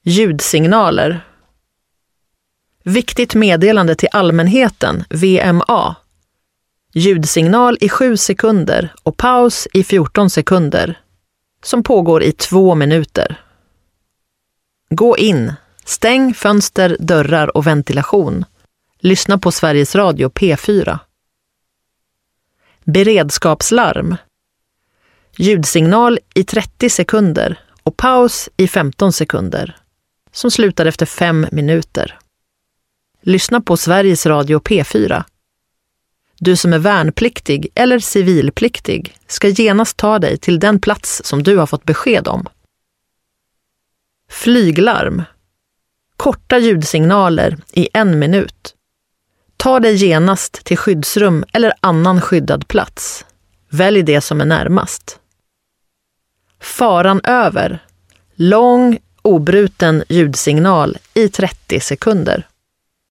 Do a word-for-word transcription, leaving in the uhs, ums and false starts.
Ljudsignaler. Viktigt meddelande till allmänheten, V M A. Ljudsignal i sju sekunder och paus i fjorton sekunder, som pågår i två minuter. Gå in, stäng fönster, dörrar och ventilation. Lyssna på Sveriges Radio P fyra. Beredskapslarm. Ljudsignal i trettio sekunder och paus i femton sekunder, som slutar efter fem minuter. Lyssna på Sveriges Radio P fyra. Du som är värnpliktig eller civilpliktig ska genast ta dig till den plats som du har fått besked om. Flyglarm. Korta ljudsignaler i en minut. Ta dig genast till skyddsrum eller annan skyddad plats. Välj det som är närmast. Faran över. Lång, obruten ljudsignal i trettio sekunder.